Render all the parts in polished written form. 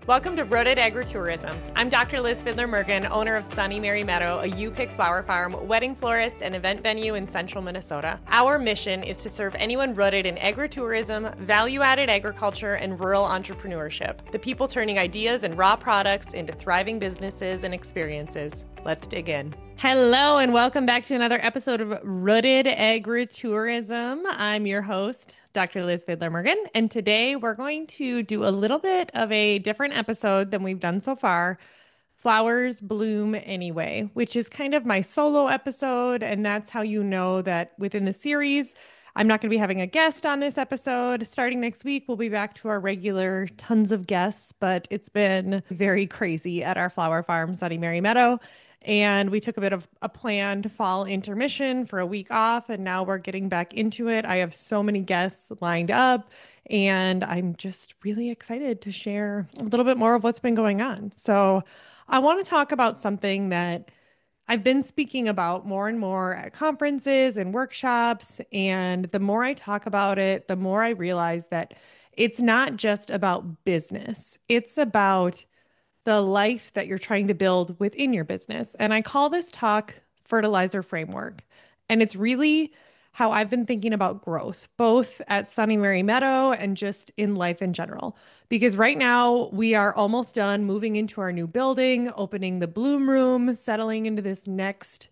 Welcome to Rooted Agritourism. I'm Dr. Liz Fidler-Mergen, owner of Sunny Mary Meadow, a U-Pick flower farm, wedding florist, and event venue in central Minnesota. Our mission is to serve anyone rooted in agritourism, value-added agriculture, and rural entrepreneurship, the people turning ideas and raw products into thriving businesses and experiences. Let's dig in. Hello, and welcome back to another episode of Rooted Agritourism. I'm your host, Dr. Liz Fidler-Mergen, and today we're going to do a little bit of a different episode than we've done so far. Flowers bloom anyway, which is kind of my solo episode, and that's how you know that within the series, I'm not going to be having a guest on this episode. Starting next week, we'll be back to our regular tons of guests, but it's been very crazy at our flower farm, Sunny Mary Meadow. And we took a bit of a planned fall intermission for a week off, and now we're getting back into it. I have so many guests lined up, and I'm just really excited to share a little bit more of what's been going on. So I want to talk about something that I've been speaking about more and more at conferences and workshops. And the more I talk about it, the more I realize that it's not just about business. It's about the life that you're trying to build within your business. And I call this talk Fertilizer Framework. And it's really how I've been thinking about growth, both at Sunny Mary Meadow and just in life in general. Because right now we are almost done moving into our new building, opening the Bloom Room, settling into this next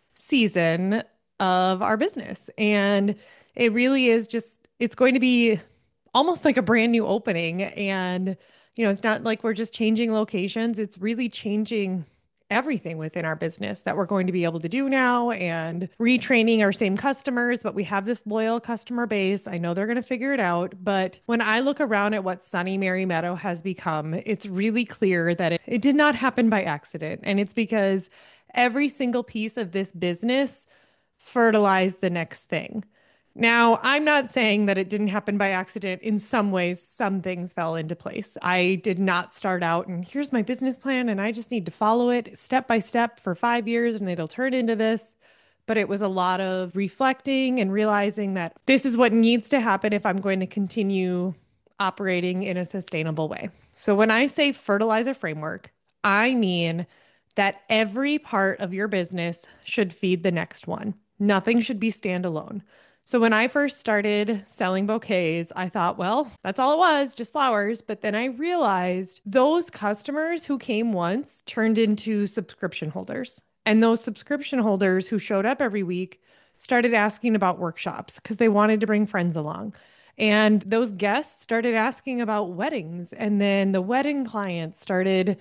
season of our business. And it really is just, it's going to be almost like a brand new opening. And it's not like we're just changing locations. It's really changing everything within our business that we're going to be able to do now and retraining our same customers. But we have this loyal customer base. I know they're going to figure it out. But when I look around at what Sunny Mary Meadow has become, it's really clear that it did not happen by accident. And it's because every single piece of this business fertilized the next thing. Now, I'm not saying that it didn't happen by accident. In some ways, some things fell into place. I did not start out and here's my business plan and I just need to follow it step by step for 5 years and it'll turn into this. But it was a lot of reflecting and realizing that this is what needs to happen if I'm going to continue operating in a sustainable way. So when I say fertilizer framework, I mean that every part of your business should feed the next one. Nothing should be standalone. So when I first started selling bouquets, I thought, well, that's all it was, just flowers. But then I realized those customers who came once turned into subscription holders. And those subscription holders who showed up every week started asking about workshops because they wanted to bring friends along. And those guests started asking about weddings. And then the wedding clients started,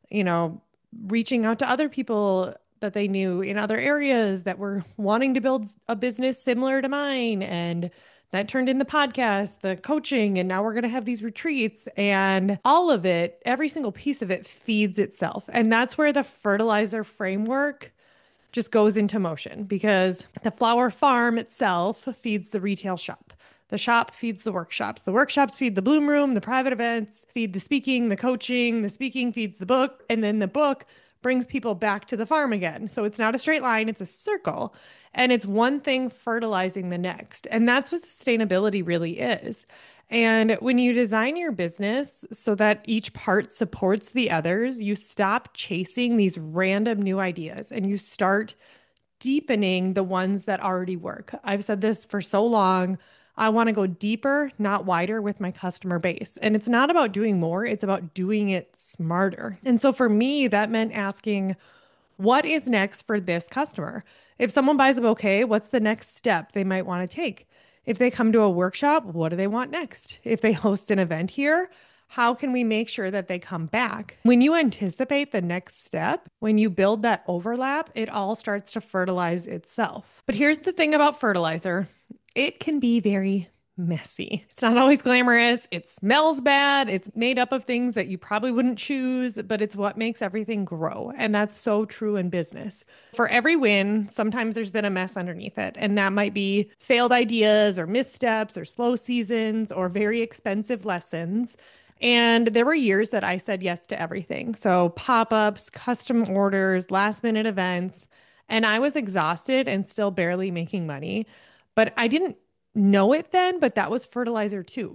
reaching out to other people that they knew in other areas that were wanting to build a business similar to mine. And that turned in the podcast, the coaching, and now we're going to have these retreats. And all of it, every single piece of it feeds itself. And that's where the fertilizer framework just goes into motion because the flower farm itself feeds the retail shop. The shop feeds the workshops. The workshops feed the Bloom Room. The private events feed the speaking, the coaching. The speaking feeds the book. And then the book brings people back to the farm again. So it's not a straight line, it's a circle. And it's one thing fertilizing the next. And that's what sustainability really is. And when you design your business so that each part supports the others, you stop chasing these random new ideas and you start deepening the ones that already work. I've said this for so long. I want to go deeper, not wider with my customer base. And it's not about doing more, it's about doing it smarter. And so for me, that meant asking, what is next for this customer? If someone buys a bouquet, what's the next step they might want to take? If they come to a workshop, what do they want next? If they host an event here, how can we make sure that they come back? When you anticipate the next step, when you build that overlap, it all starts to fertilize itself. But here's the thing about fertilizer. It can be very messy. It's not always glamorous. It smells bad. It's made up of things that you probably wouldn't choose, but it's what makes everything grow. And that's so true in business. For every win, sometimes there's been a mess underneath it. And that might be failed ideas or missteps or slow seasons or very expensive lessons. And there were years that I said yes to everything. So pop-ups, custom orders, last minute events. And I was exhausted and still barely making money. But I didn't know it then, but that was fertilizer too,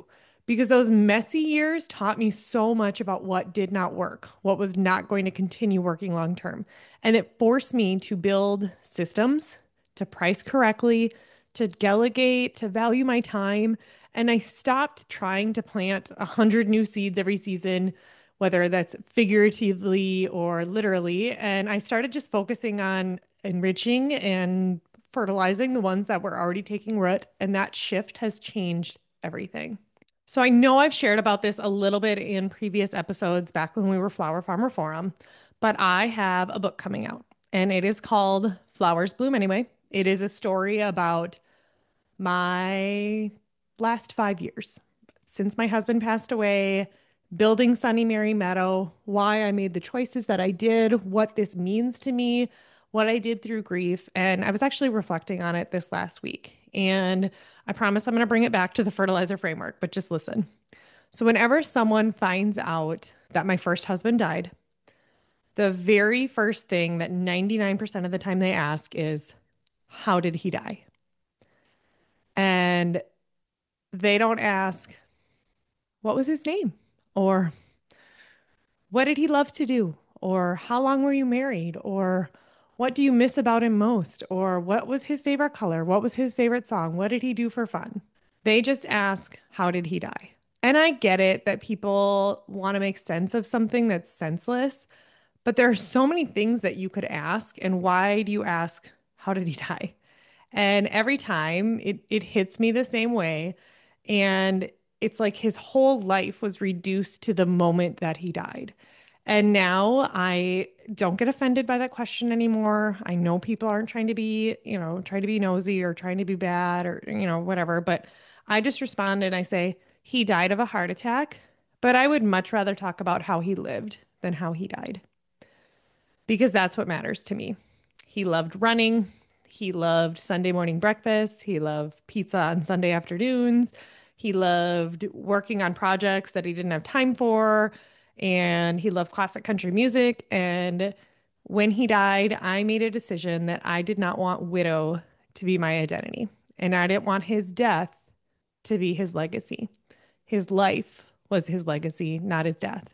because those messy years taught me so much about what did not work, what was not going to continue working long term. And it forced me to build systems, to price correctly, to delegate, to value my time. And I stopped trying to plant 100 new seeds every season, whether that's figuratively or literally. And I started just focusing on enriching and fertilizing the ones that were already taking root. And that shift has changed everything. So I know I've shared about this a little bit in previous episodes back when we were Flower Farmer Forum, but I have a book coming out and it is called Flowers Bloom Anyway. It is a story about my last 5 years since my husband passed away, building Sunny Mary Meadow, why I made the choices that I did, what this means to me, what I did through grief. And I was actually reflecting on it this last week. And I promise I'm going to bring it back to the fertilizer framework, but just listen. So, whenever someone finds out that my first husband died, the very first thing that 99% of the time they ask is, how did he die? And they don't ask, what was his name? Or what did he love to do? Or how long were you married? Or what do you miss about him most? Or what was his favorite color? What was his favorite song? What did he do for fun? They just ask, how did he die? And I get it that people want to make sense of something that's senseless, but there are so many things that you could ask. And why do you ask, how did he die? And every time it hits me the same way. And it's like his whole life was reduced to the moment that he died. And now I don't get offended by that question anymore. I know people aren't trying to be, trying to be nosy or trying to be bad or, whatever. But I just respond and I say, he died of a heart attack, but I would much rather talk about how he lived than how he died because that's what matters to me. He loved running. He loved Sunday morning breakfast. He loved pizza on Sunday afternoons. He loved working on projects that he didn't have time for. And he loved classic country music. And when he died, I made a decision that I did not want widow to be my identity. And I didn't want his death to be his legacy. His life was his legacy, not his death.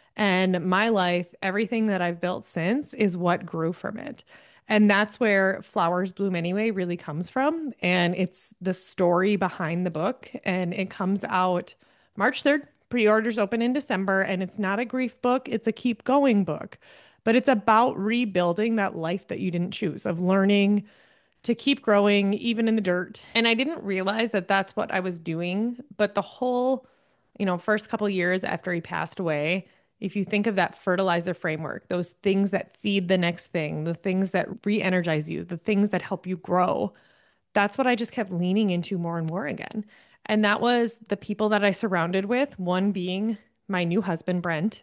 And my life, everything that I've built since is what grew from it. And that's where Flowers Bloom Anyway really comes from. And it's the story behind the book. And it comes out March 3rd. Pre-orders open in December. And it's not a grief book, it's a keep going book. But it's about rebuilding that life that you didn't choose, of learning to keep growing even in the dirt. And I didn't realize that that's what I was doing. But the whole, first couple years after he passed away, if you think of that fertilizer framework, those things that feed the next thing, the things that re-energize you, the things that help you grow, that's what I just kept leaning into more and more again. And that was the people that I surrounded with, one being my new husband, Brent.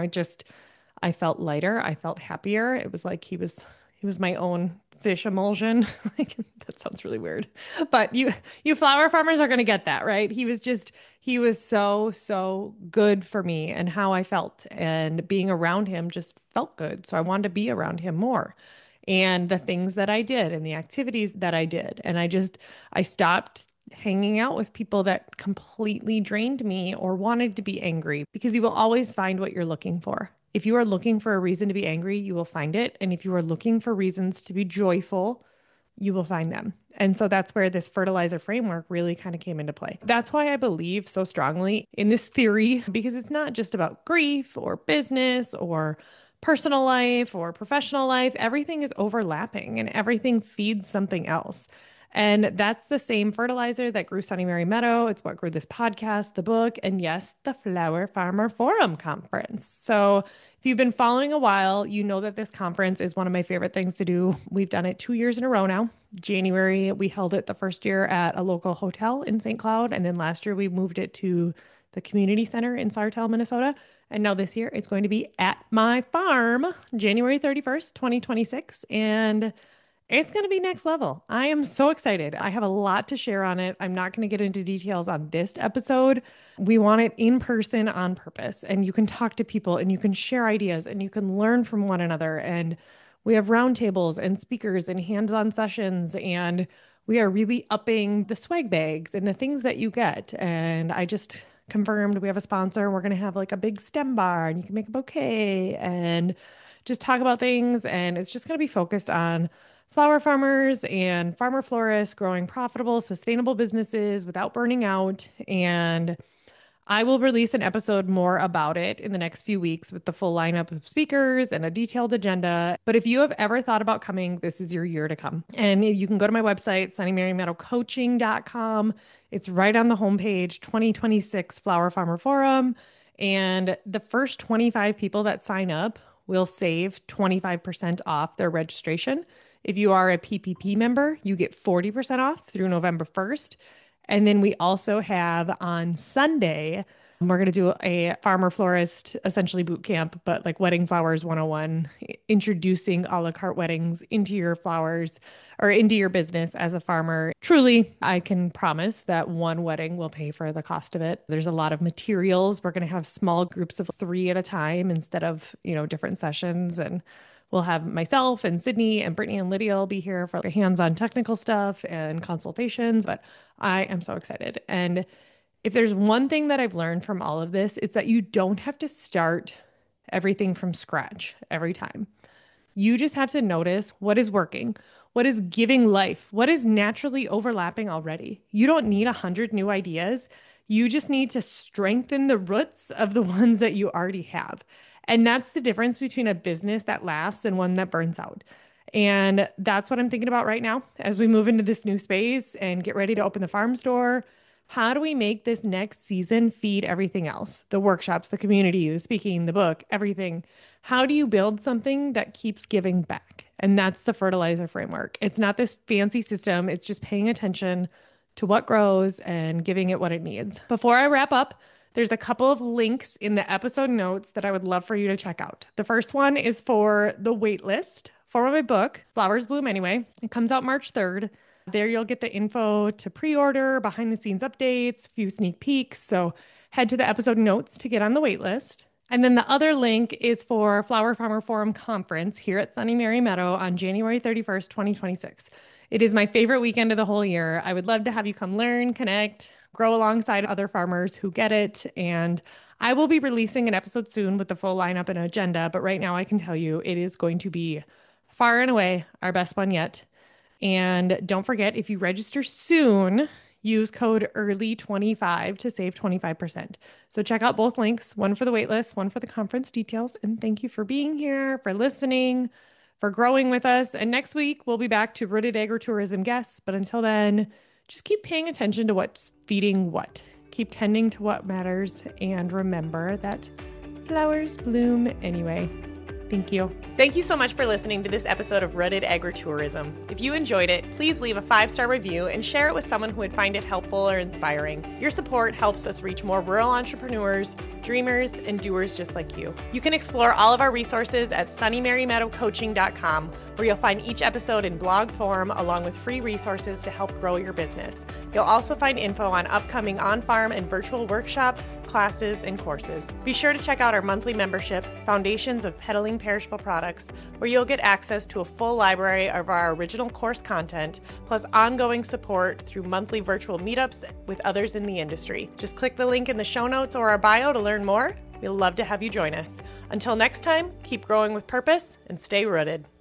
I felt lighter. I felt happier. It was like he was my own fish emulsion. Like, that sounds really weird, but you flower farmers are going to get that, right? He was so good for me and how I felt, and being around him just felt good. So I wanted to be around him more, and the things that I did and the activities that I did. And I stopped hanging out with people that completely drained me or wanted to be angry, because you will always find what you're looking for. If you are looking for a reason to be angry, you will find it. And if you are looking for reasons to be joyful, you will find them. And so that's where this fertilizer framework really kind of came into play. That's why I believe so strongly in this theory, because it's not just about grief or business or personal life or professional life. Everything is overlapping and everything feeds something else. And that's the same fertilizer that grew Sunny Mary Meadow. It's what grew this podcast, the book, and yes, the Flower Farmer Forum Conference. So if you've been following a while, you know that this conference is one of my favorite things to do. We've done it 2 years in a row now. January, we held it the first year at a local hotel in St. Cloud. And then last year, we moved it to the community center in Sartell, Minnesota. And now this year, it's going to be at my farm, January 31st, 2026. And it's going to be next level. I am so excited. I have a lot to share on it. I'm not going to get into details on this episode. We want it in person on purpose, and you can talk to people and you can share ideas and you can learn from one another. And we have roundtables and speakers and hands-on sessions, and we are really upping the swag bags and the things that you get. And I just confirmed. We have a sponsor. We're going to have like a big stem bar and you can make a bouquet and just talk about things. And it's just going to be focused on flower farmers and farmer florists growing profitable, sustainable businesses without burning out. And I will release an episode more about it in the next few weeks with the full lineup of speakers and a detailed agenda. But if you have ever thought about coming, this is your year to come. And you can go to my website, sunnymarymeadowcoaching.com. It's right on the homepage, 2026 Flower Farmer Forum. And the first 25 people that sign up will save 25% off their registration. If you are a PPP member, you get 40% off through November 1st. And then we also have on Sunday, we're going to do a farmer florist, essentially boot camp, but like Wedding Flowers 101, introducing a la carte weddings into your flowers or into your business as a farmer. Truly, I can promise that one wedding will pay for the cost of it. There's a lot of materials. We're going to have small groups of 3 at a time instead of, different sessions. And we'll have myself and Sydney and Brittany and Lydia will be here for the hands-on technical stuff and consultations, but I am so excited. And if there's one thing that I've learned from all of this, it's that you don't have to start everything from scratch every time. You just have to notice what is working, what is giving life, what is naturally overlapping already. You don't need 100 new ideas. You just need to strengthen the roots of the ones that you already have. And that's the difference between a business that lasts and one that burns out. And that's what I'm thinking about right now as we move into this new space and get ready to open the farm store. How do we make this next season feed everything else? The workshops, the community, the speaking, the book, everything. How do you build something that keeps giving back? And that's the fertilizer framework. It's not this fancy system. It's just paying attention to what grows and giving it what it needs. Before I wrap up, there's a couple of links in the episode notes that I would love for you to check out. The first one is for the wait list for my book, Flowers Bloom Anyway. It comes out March 3rd. There you'll get the info to pre-order, behind the scenes updates, a few sneak peeks. So head to the episode notes to get on the wait list. And then the other link is for Flower Farmer Forum Conference here at Sunny Mary Meadow on January 31st, 2026. It is my favorite weekend of the whole year. I would love to have you come learn, connect, grow alongside other farmers who get it. And I will be releasing an episode soon with the full lineup and agenda. But right now I can tell you it is going to be far and away our best one yet. And don't forget, if you register soon, use code EARLY25 to save 25%. So check out both links, one for the waitlist, one for the conference details. And thank you for being here, for listening, for growing with us. And next week, we'll be back to Rooted Agritourism guests. But until then, just keep paying attention to what's feeding what. Keep tending to what matters. And remember that flowers bloom anyway. Thank you. Thank you so much for listening to this episode of Rooted Agritourism. If you enjoyed it, please leave a 5-star review and share it with someone who would find it helpful or inspiring. Your support helps us reach more rural entrepreneurs, dreamers, and doers just like you. You can explore all of our resources at sunnymarymeadowcoaching.com, where you'll find each episode in blog form along with free resources to help grow your business. You'll also find info on upcoming on-farm and virtual workshops, classes, and courses. Be sure to check out our monthly membership, Foundations of Peddling Perishable Products, where you'll get access to a full library of our original course content, plus ongoing support through monthly virtual meetups with others in the industry. Just click the link in the show notes or our bio to learn more. We'd love to have you join us. Until next time, keep growing with purpose and stay rooted.